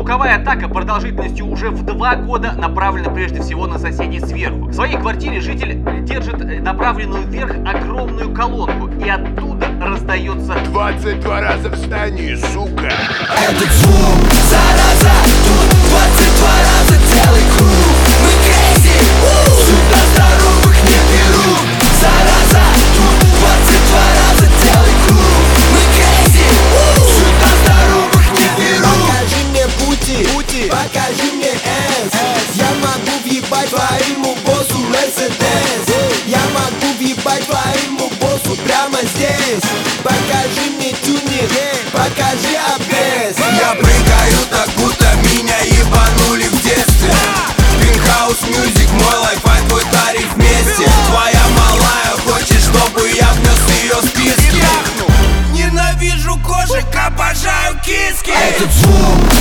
Звуковая атака продолжительностью уже в 2 года направлена прежде всего на соседей сверху. В своей квартире житель держит направленную вверх огромную колонку, и оттуда раздается 22 раза встань, сука. Этот звук, зараза, тут 22 раза делай круг. Мы crazy, сюда здоровых не берут. Зараза, тут 22 раза делай круг. Мы crazy, сюда здоровых не берут. Покажи мне пути, покажи мне S. Я могу въебать твоему боссу Мерседес. Я могу въебать твоему боссу прямо здесь. Покажи мне тюнинг, покажи обвес. Я прыгаю так, будто меня ебанули в детстве. Пинхаус мьюзик, мой лайфхак, твой тариф вместе. Твоя малая хочет, чтобы я внес ее в списки. Ненавижу кошек, обожаю киски. Этот звук,